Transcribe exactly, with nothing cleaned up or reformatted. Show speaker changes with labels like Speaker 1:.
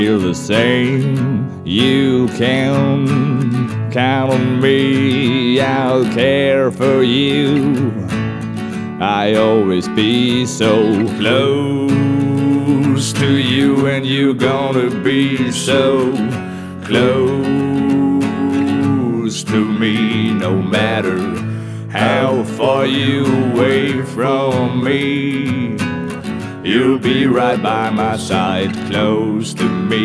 Speaker 1: feel the same. You can count on me, I'll care for you. I always be so close to you, and you're gonna be so close to me, no matter how far you away from me. You'll be right by my side, close to me.